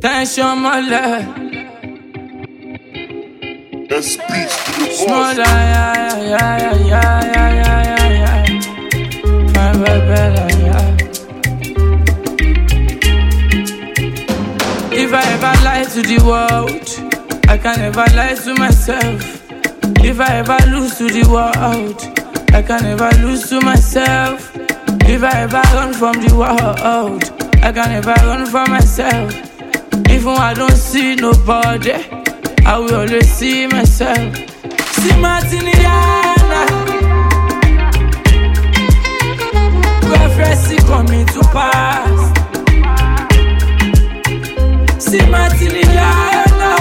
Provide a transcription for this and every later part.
Tension mole. That's beats to the Small, boss. yeah. My baby, yeah. If I ever lie to the world, I can never lie to myself. If I ever lose to the world, I can never lose to myself. If I ever run from the world, I can never run from myself. Even when I don't see nobody, I will always see myself. See Martiniana, prophecy coming to pass. See Martiniana,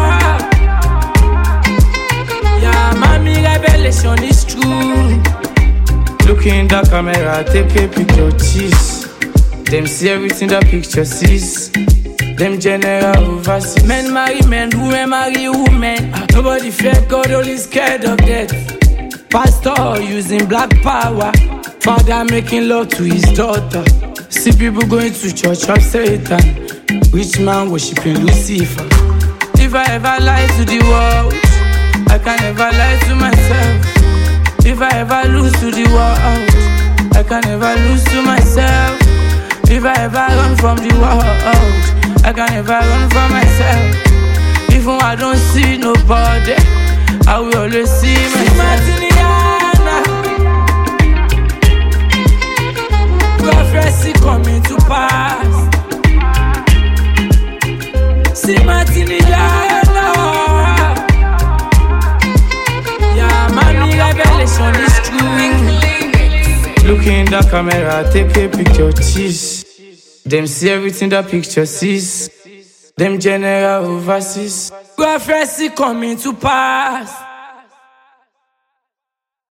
yeah, mommy revelation is true. Look in the camera, take a picture, cheese. Them see everything the picture sees. Them general overseas. Men marry men, women marry women. Nobody fear God, only scared of death. Pastor using black power. Father making love to his daughter. See people going to church of Satan. Rich man worshiping Lucifer. If I ever lie to the world, I can never lie to myself. If I ever lose to the world, I can never lose to myself. If I ever run from the world, I can never run from myself. Even when I don't see nobody, I will always see myself. Prophecy coming to pass. See Martiniana, yeah, mommy revelation is true. Look in the camera, take a picture, cheese. Them see everything the picture sees. Them general overseas. Prophecy coming to pass.